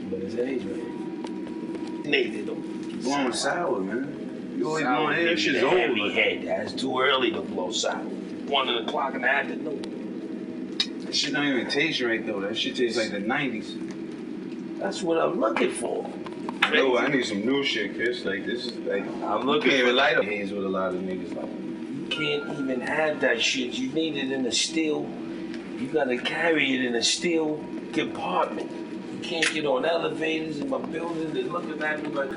But it's age, man. Nathan, don't. Blowing sour, man. You always Sour blowing hair, gives you shit's the old. heavy head. That's too early to blow sour. 1 o'clock in the afternoon. That shit don't even taste right though. That shit tastes like the 90s. That's what I'm looking for. Yo, I need some new shit, Chris. Like this is like I'm looking can't for even light up haze with a lot of niggas. Like You can't even have that shit. You need it in a steel. You gotta carry it in a steel compartment. You can't get on elevators in my building. They're looking at me like